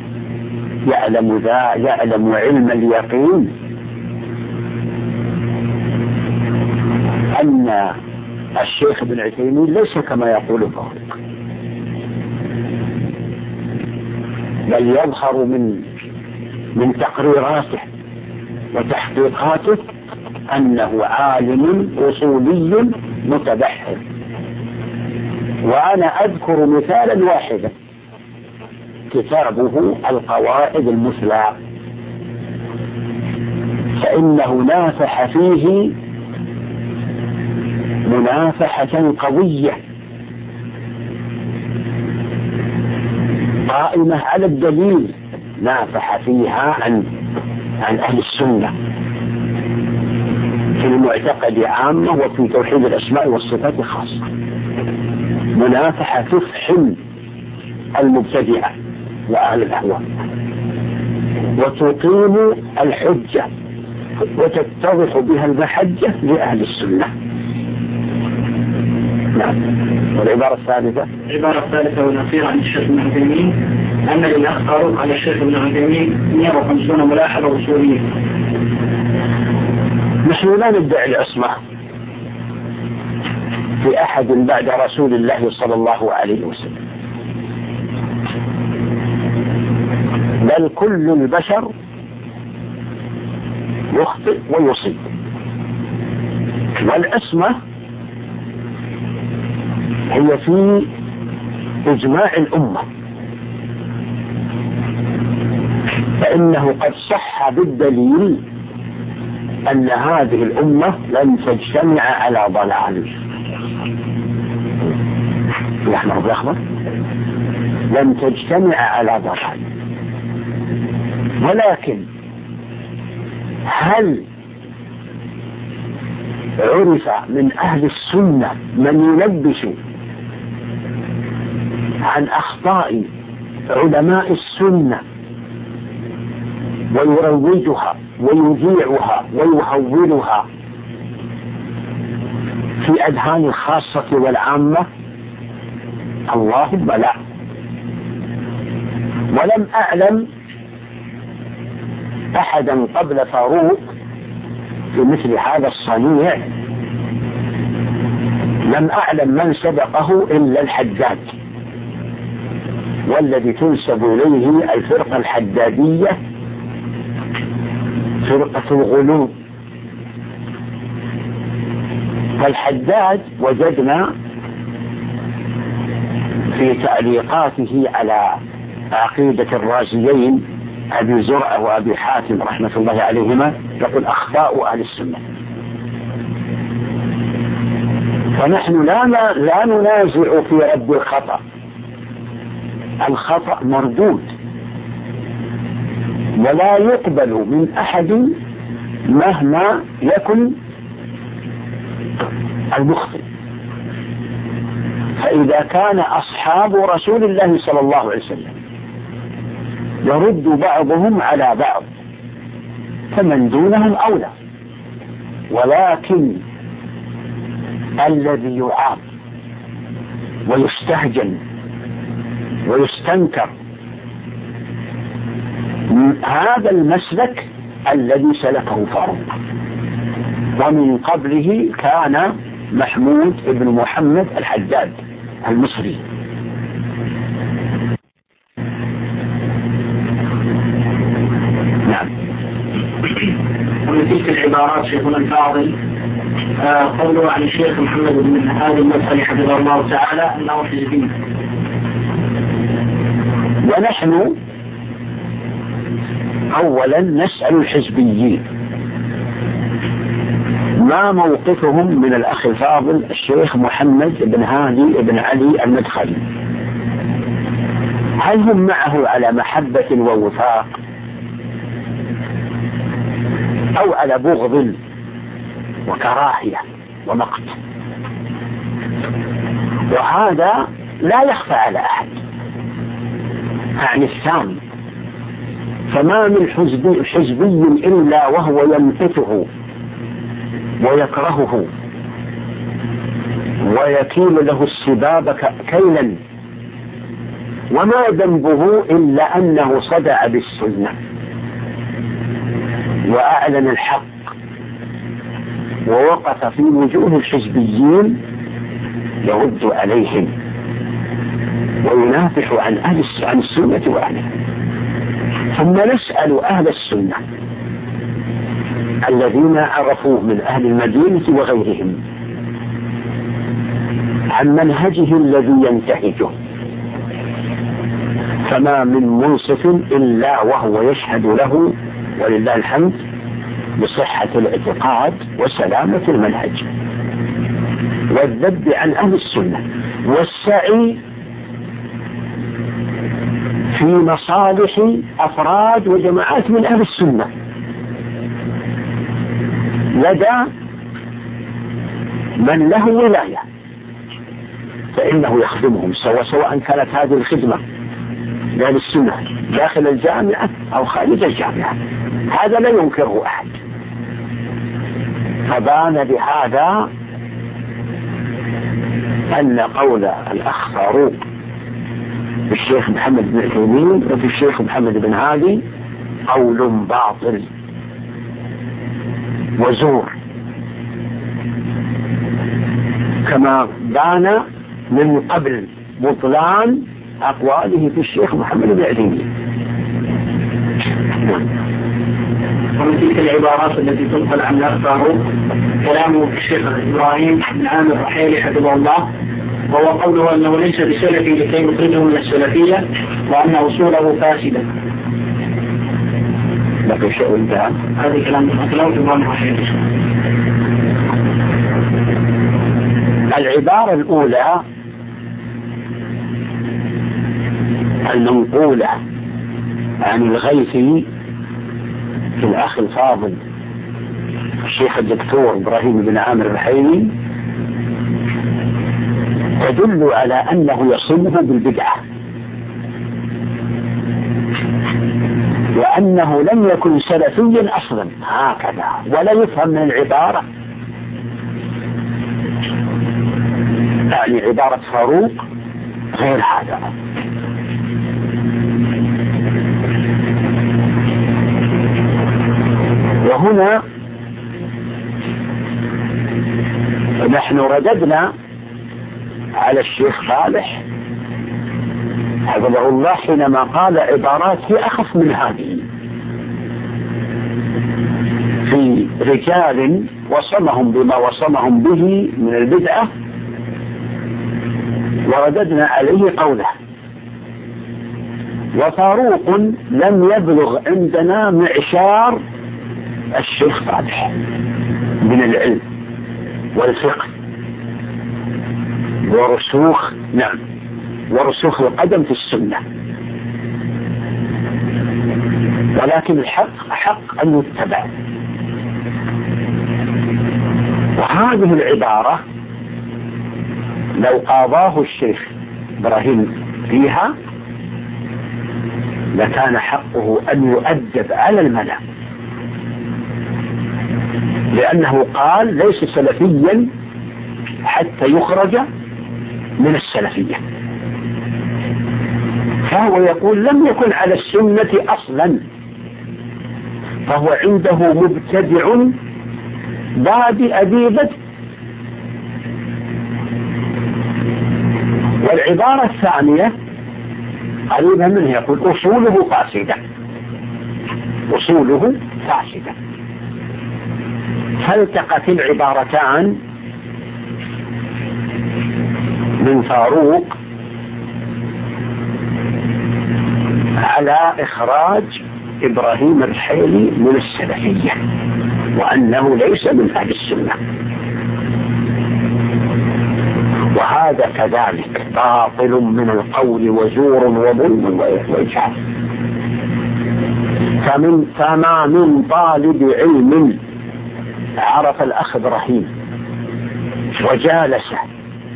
يعلم علم اليقين أن الشيخ ابن عثيمين ليس كما يقول فاروق، بل يظهر من تقريراته وتحقيقاته أنه عالم أصولي متبحر. وأنا أذكر مثالا واحدا، كتابه القواعد المثلى، فإنه نافح فيه منافحة قوية قائمة على الدليل، نافح فيها عن أهل السنة في المعتقد عامة وفي توحيد الأسماء والصفات خاصة. منافحة تفحم المبتدعة وأهل الأهواء وتقيم الحجة وتتضح بها المحجة لأهل السنة. نعم. والعبارة الثالثة، العبارة الثالثة والأخيرة عن الشيخ ابن عثيمين أن الذين أخطروا على الشيخ ابن عثيمين 150 ملاحظة أصولية. نحن لا ندعي العصمة في أحد بعد رسول الله صلى الله عليه وسلم، بل كل البشر يخطئ ويصيب، والعصمة هي في إجماع الأمة، فإنه قد صح بالدليل أن هذه الأمة لن تجتمع على ضلال. الأحمر بالأخضر، لن تجتمع على ضلال. ولكن هل عرف من أهل السنة من يلبس عن أخطاء علماء السنة ويروجها ويذيعها ويهولها في أذهان الخاصة والعامة؟ اللهم لا. ولم أعلم أحدا قبل فاروق في مثل هذا الصنيع، لم أعلم من سبقه إلا الحداد، والذي تنسب إليه الفرقة الحدادية فرقة الغلو. فالحداد وجدنا في تعليقاته على عقيدة الرازيين أبي زرعة وأبي حاتم رحمة الله عليهما يقول أخطاء أهل السنة. فنحن لا ننازع في رد الخطأ، الخطأ مردود ولا يقبل من أحد مهما يكن المخطئ. فإذا كان أصحاب رسول الله صلى الله عليه وسلم يرد بعضهم على بعض فمن دونهم أولى، ولكن الذي يعاب ويستهجن ويستنكر هذا المسلك الذي سلكه فاروق، ومن قبله كان محمود بن محمد الحداد المصري. نعم. ومن تلك العبارات شيخنا الفاضل قوله عن الشيخ محمد بن هادي المدخلي حفظه الله تعالى أنه حزبي. ونحن أولا نسأل الحزبيين ما موقفهم من الأخ الفاضل الشيخ محمد بن هادي بن علي المدخلي؟ هل هم معه على محبة ووفاق أو على بغض وكراهية ومقت؟ وهذا لا يخفى على أحد عن الثاني. فما من حزبي إلا وهو ينفته ويكرهه ويكيل له السباب كيلا، وما ذنبه إلا أنه صدع بالسنة وأعلن الحق ووقف في وجوه الحزبيين يرد عليهم وينافح عن السنة وأهلها. ثم نسأل أهل السنة الذين عرفوا من أهل المدينة وغيرهم عن منهجه الذي ينتهجه، فما من منصف إلا وهو يشهد له ولله الحمد بصحة الاعتقاد وسلامة المنهج والذب عن أهل السنة والسعي في مصالح أفراد وجماعات من أهل السنة لدى من له ولاية فإنه يخدمهم سواء كانت هذه الخدمة لأهل السنة داخل الجامعة أو خارج الجامعة، هذا لا ينكره أحد. فبان بهذا أن قول الأخ فاروق في الشيخ محمد بن عثيمين وفي الشيخ محمد بن هادي قول باطل وزور، كما بان من قبل بطلان أقواله في الشيخ محمد بن عثيمين. ومن تلك العبارات التي تنقل عن الأخ فاروق كلامه في الشيخ إبراهيم بن عامر الرحيلي حفظه الله، وهو قوله أنه ليس بسلفي لكي نخرجه من السلفية وأن أصوله فاسدة. لكن شيء انتهى هذه كلام إبراهيم الرحيلي. العبارة الأولى المنقولة عن الغيثي في الأخ الفاضل الشيخ الدكتور إبراهيم بن عامر الرحيلي تدل على أنه يصمه بالبدعة، وأنه لم يكن سلفيا أصلا هكذا، ولا يفهم من العبارة يعني عبارة فاروق غير هذا. وهنا نحن رددنا على الشيخ صالح حفظه الله حينما قال عبارات هي أخف من هذه في رجال وصمهم بما وصمهم به من البدعة، ورددنا عليه قوله. وفاروق لم يبلغ عندنا معشار الشيخ صالح من العلم والفقه ورسوخ ورسوخ القدم في السنة، ولكن الحق حق أن يتبع. وهذه العبارة لو قاضاه الشيخ إبراهيم فيها لكان حقه أن يؤدب على الملأ، لأنه قال ليس سلفيا حتى يخرج من السلفية، فهو يقول لم يكن على السنة أصلا، فهو عنده مبتدع بادئ ذي بدء. والعبارة الثانية قريبا منه يقول أصوله فاسدة، أصوله فاسدة. فالتقت العبارتان من فاروق على إخراج إبراهيم الرحيلي من السلفية وأنه ليس من أهل السنة، وهذا كذلك باطل من القول وزور وظلم وإجحاف. فما من طالب علم عرف الأخ إبراهيم وجالسه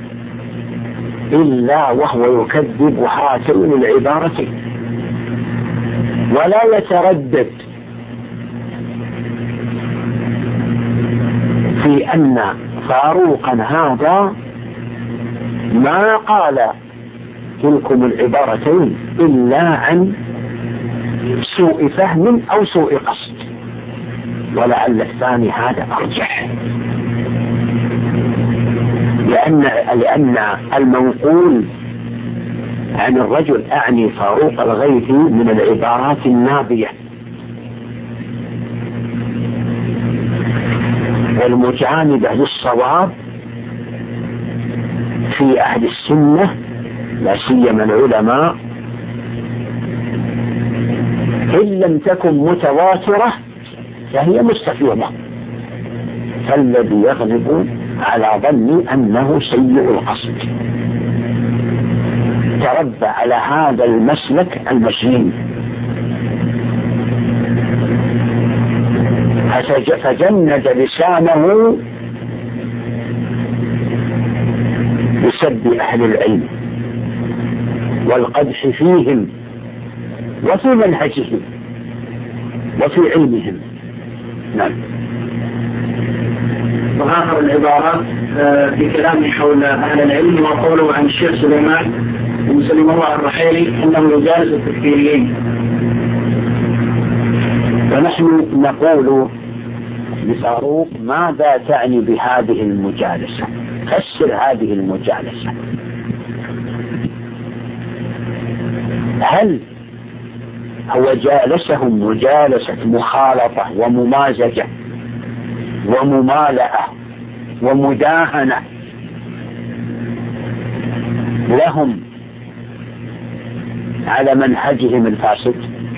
إلا وهو يكذب هاتين العبارتين، ولا يتردد في أن فاروقا هذا ما قال تلكم العبارتين إلا عن سوء فهم أو سوء قصد، ولعل الثاني هذا أرجح، لأن المنقول عن الرجل أعني فاروق الغيثي من العبارات النابية والمجانبة للصواب في أهل السنة لا سيما العلماء، إن لم تكن متواترة فهي مستفيضة، فالذي يغلب على ظني أنه سيء القصد تربى على هذا المسلك المشين، فجند لسانه سب أهل العلم والقدح فيهم وفي منهجهم وفي علمهم. نعم. وآخر العبارات في كلامه حول أهل العلم وقوله عن الشيخ سليمان بن سليم الله الرحيلي أنه يجالس التكفيريين. ونحن نقول لفاروق ماذا تعني بهذه المجالسة؟ فسر هذه المجالسة. هل هو جالسهم مجالسة مخالطة وممازجة وممالأة ومداهنة لهم على منهجهم الفاسد،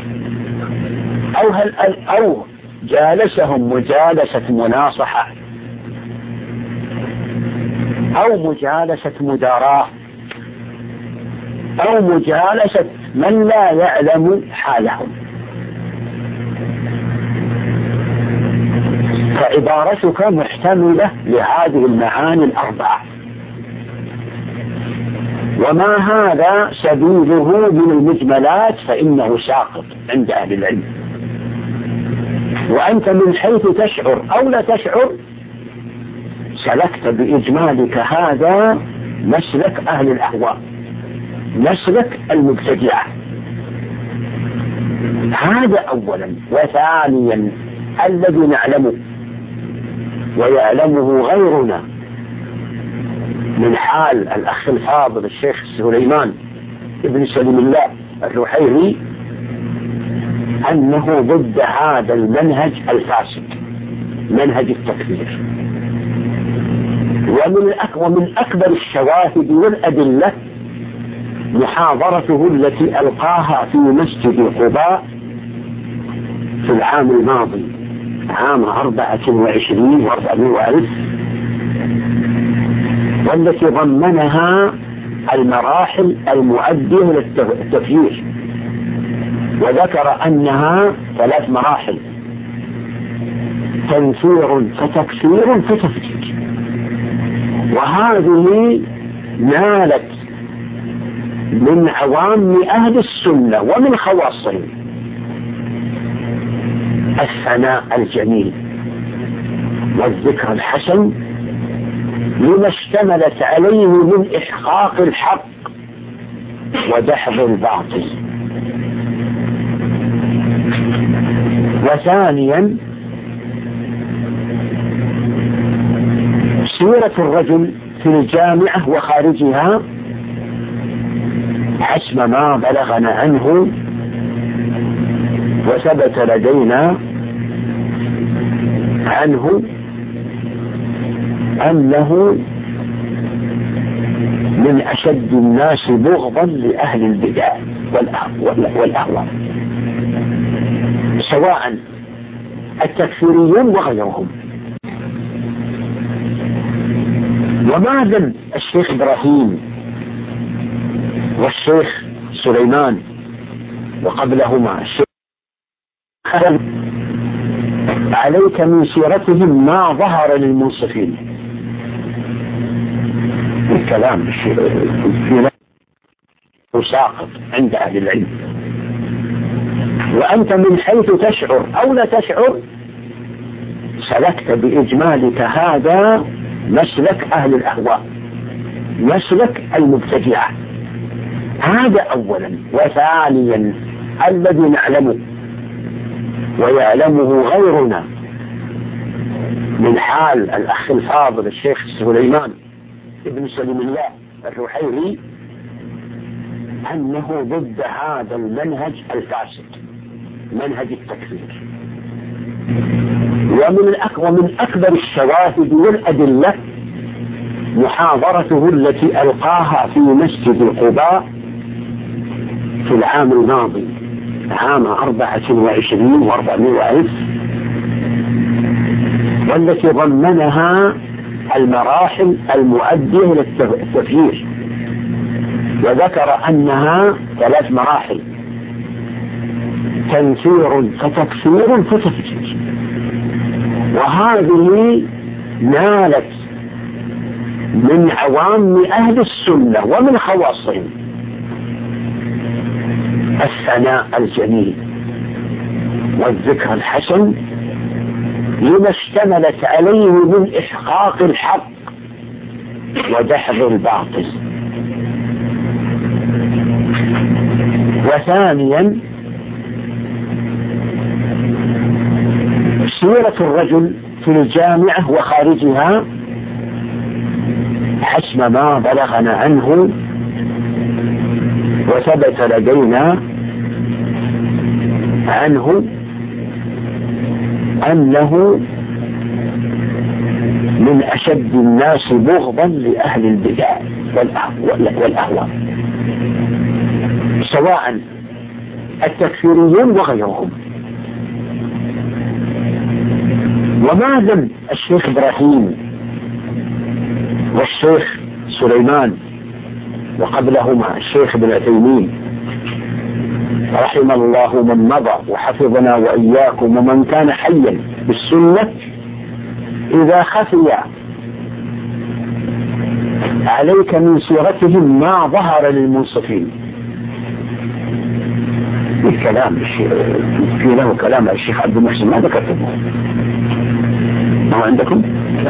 أو جالسهم مجالسة مناصحة أو مجالسة مداراة أو مجالسة من لا يعلم حالهم؟ فعبارتك محتملة لهذه المعاني الأربعة، وما هذا سبيله من المجملات فإنه ساقط عند أهل العلم. وأنت من حيث تشعر أو لا تشعر سلكت بإجمالك هذا مسلك أهل الأهواء، مسلك المبتدعة. هذا أولا. وثانيا الذي نعلمه ويعلمه غيرنا من حال الأخ الفاضل الشيخ سليمان ابن سليم الله الرحيلي أنه ضد هذا المنهج الفاسد، منهج التكفير. ومن أكبر الشواهد والأدلة محاضرته التي ألقاها في مسجد قباء في العام الماضي، عام 24 و400، والتي ضمنها المراحل المؤدية للتكفير، وذكر أنها 3 مراحل: تنفير فتكفير فتفجير. وهذه نالت من عوام أهل السنة ومن خواصهم الثناء الجميل والذكر الحسن لما اشتملت عليه من إحقاق الحق ودحض الباطل. وثانيا سيرة الرجل في الجامعة وخارجها حسب ما بلغنا عنه وثبت لدينا عنه أنه من أشد الناس بغضا لأهل البدع والأهواء، سواء التكفيريون وغيرهم. وما ذنب الشيخ إبراهيم والشيخ سليمان وقبلهما الشيخ عليك من سيرتهم ما ظهر للمنصفين. الكلام ساقط عند أهل العلم. وأنت من حيث تشعر أو لا تشعر سلكت بإجمالك هذا مسلك أهل الأهواء، مسلك المبتدعة. هذا أولا. وثانيا الذي نعلمه ويعلمه غيرنا من حال الأخ الفاضل الشيخ سليمان ابن سليم الله الرحيلي أنه ضد هذا المنهج الفاسد، منهج التكفير. ومن أكبر الشواهد والأدلة محاضرته التي ألقاها في مسجد قباء في العام الماضي، عام 24 و400، والتي ضمنها المراحل المؤدية للتكفير، وذكر أنها 3 مراحل: تنفير فتكفير فتفجير. وهذه نالت من عوام أهل السنة ومن خواصهم الثناء الجميل والذكر الحسن لما اشتملت عليه من إحقاق الحق ودحض الباطل. وثانيا سيرة الرجل في الجامعة وخارجها حسب ما بلغنا عنه وثبت لدينا عنه أنه من أشد الناس بغضا لأهل البدع والأهواء سواء التكفيريون وغيرهم. وما ذم الشيخ إبراهيم والشيخ سليمان وقبلهما الشيخ ابن عثيمين رحم الله من مضى وحفظنا وإياكم ومن كان حيا بالسنة إذا خفي عليك من سيرتهم ما ظهر للمنصفين. الكلام في له كلام الشيخ عبد المحسن ماذا كتبه؟ ما هو عندكم؟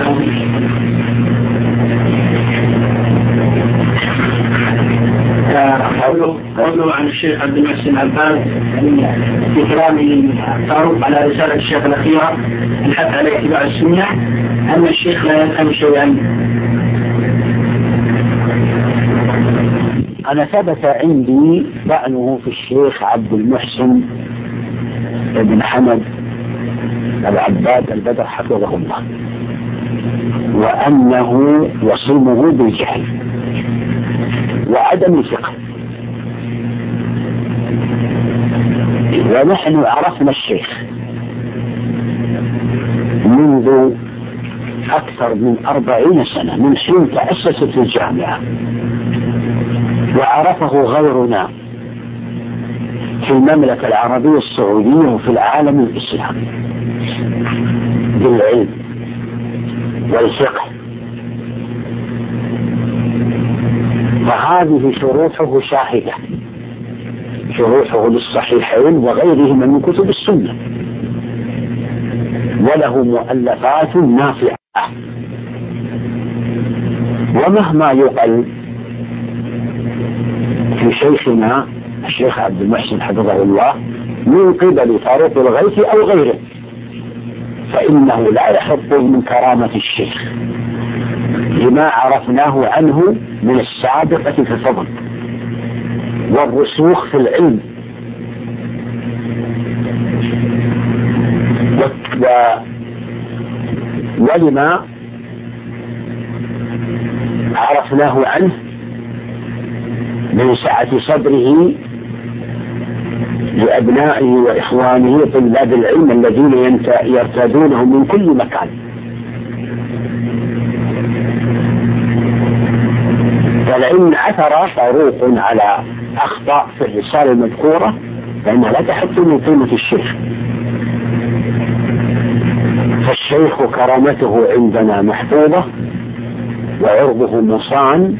قوله عن الشيخ عبد المحسن عباس في كلامه التعرف على رسالة الشيخ الأخيرة الحث على اتباع السنة أن الشيخ لا يفهم شيئا. أنا ثبت عندي طعنه في الشيخ عبد المحسن بن حمد العباد البدر حفظه الله وأنه يصيمه بالجهل وعدم الفقه. ونحن عرفنا الشيخ منذ أكثر من 40 سنة من حين تأسست الجامعة، وعرفه غيرنا في المملكة العربية السعودية وفي العالم الإسلامي بالعلم والفقه. فهذه شروحه شاهدة، شروحه للصحيحين وغيرهما من كتب السنة، وله مؤلفات نافعة. ومهما يقل في شيخنا الشيخ عبد المحسن حفظه الله من قبل فاروق الغيث أو غيره فإنه لا يحط من كرامة الشيخ لما عرفناه عنه من السابقة في الفضل والرسوخ في العلم ولما عرفناه عنه من سعة صدره لأبنائه وإخوانه طلاب العلم الذين يرتادونه من كل مكان. فلئن عثر فاروق على أخطاء في الرسالة المذكورة فإنها لا تحط من قيمة الشيخ. فالشيخ كرامته عندنا محفوظة وعرضه مصان،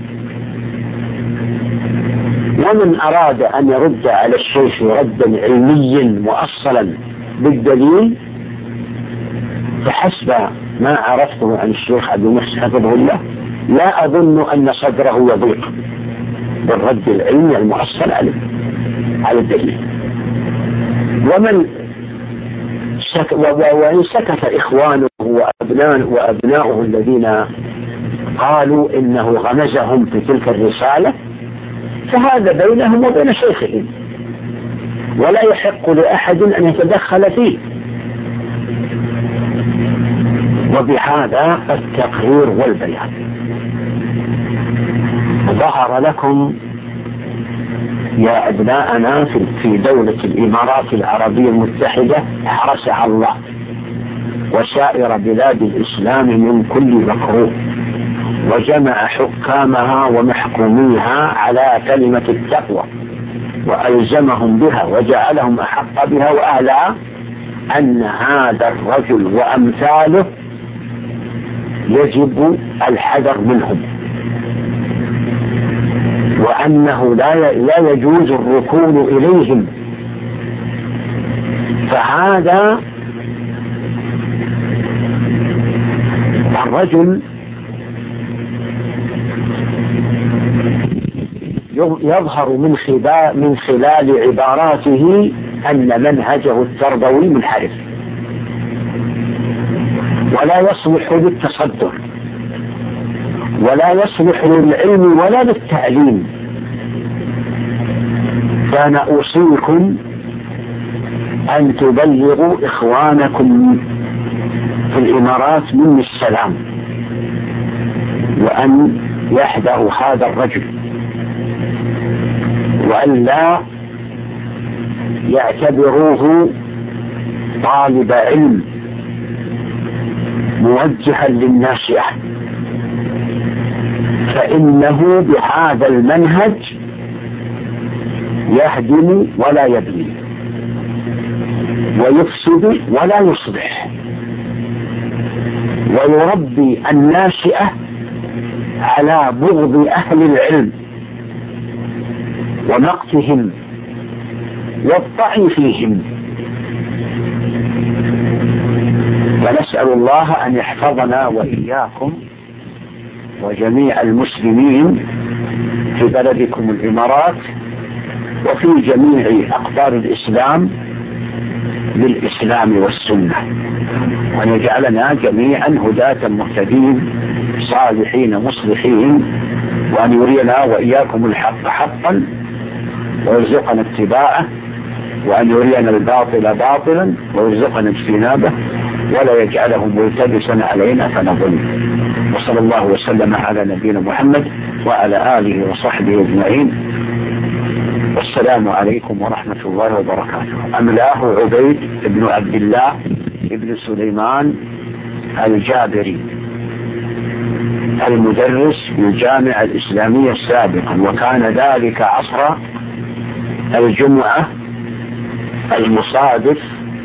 ومن أراد أن يرد على الشيخ ردا علميا مؤصلا بالدليل فحسب ما عرفته عن الشيخ عبد المحسن حفظه الله لا أظن أن صدره يضيق بالرد العلمي المؤصل على الدليل. وإن سكت إخوانه وأبناؤه الذين قالوا إنه غمزهم في تلك الرسالة فهذا بينهم وبين شيخهم ولا يحق لأحد أن يتدخل فيه. وبهذا التقرير والبيان ظهر لكم يا أبناءنا في دولة الإمارات العربية المتحدة أحرسها الله وسائر بلاد الإسلام من كل مكروه، وجمع حكامها ومحكوميها على كلمة التقوى وألزمهم بها وجعلهم أحق بها وأهلها، أن هذا الرجل وأمثاله يجب الحذر منهم وأنه لا يجوز الركون إليهم. فهذا الرجل يظهر من خلال عباراته أن منهجه التربوي منحرف ولا يصلح للتصدر ولا يصلح للعلم ولا للتعليم. فأنا أوصيكم أن تبلغوا إخوانكم في الإمارات مني السلام، وأن يحذروا هذا الرجل، وأن لا يعتبروه طالب علم موجها للناشئة، فإنه بهذا المنهج يهدم ولا يبني، ويفسد ولا يصلح، ويربي الناشئة على بغض أهل العلم ومقتهم والطعن فيهم. ونسأل الله أن يحفظنا وإياكم وجميع المسلمين في بلدكم الإمارات وفي جميع أقطار الإسلام للإسلام والسنة، وأن يجعلنا جميعا هداة مهتدين صالحين مصلحين، وأن يرينا وإياكم الحق حقا ويرزقنا اتباعه، وأن يرينا الباطل باطلا ويرزقنا اجتنابه، ولا يجعله ملتبسا علينا فنضل. وصلى الله وسلم على نبينا محمد وعلى آله وصحبه أجمعين، والسلام عليكم ورحمة الله وبركاته. أملاه عبيد بن عبد الله بن سليمان الجابري، المدرس بالجامعة الإسلامية سابقا، وكان ذلك عصر الجمعة المصادف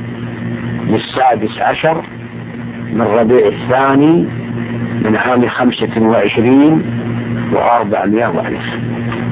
لل16 من ربيع الثاني من عام 25 و400 وألف.